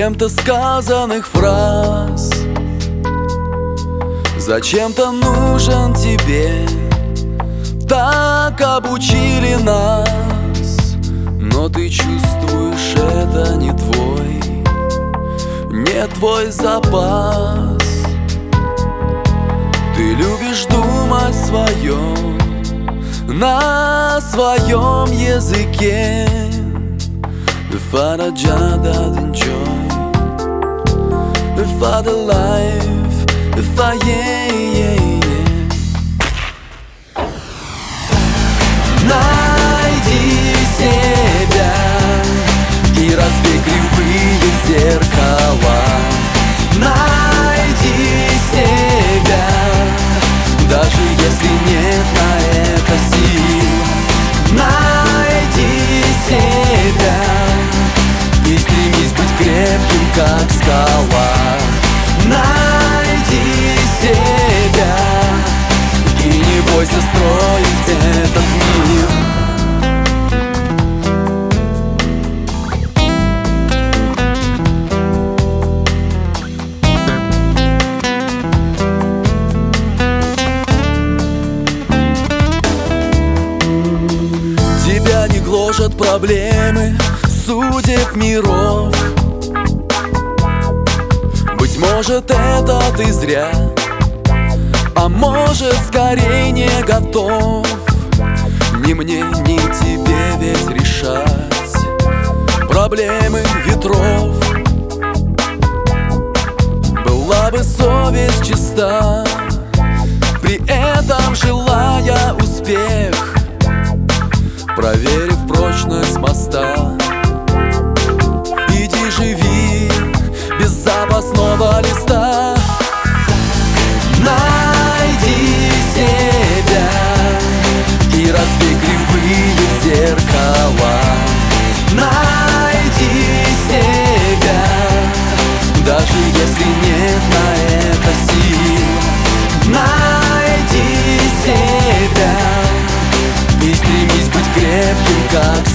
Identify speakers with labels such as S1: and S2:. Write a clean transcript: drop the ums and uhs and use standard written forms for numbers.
S1: кем-то сказанных фраз. Зачем-то нужен тебе, так обучили нас. Но ты чувствуешь, это не твой запас. Ты любишь думать своем, на своем языке. If I just enjoy, if I the life, if I Найди себя и разбей кривые зеркала. Найди себя, даже если нет на это сил. Найди себя и стремись быть крепким, как скала. Найди себя и не бойся строить этот мир. Тебя не гложат проблемы судеб миров. Быть может, это ты зря, а может, скорее не готов. Ни мне, ни тебе ведь решать проблемы ветров. Была бы совесть чиста, при этом желая успех, проверив прочность моста. Иди живи без запасного листа. Найди себя и разбей кривые зеркала. Найди себя, даже если нет на это сил. Найди себя и стремись быть крепким, как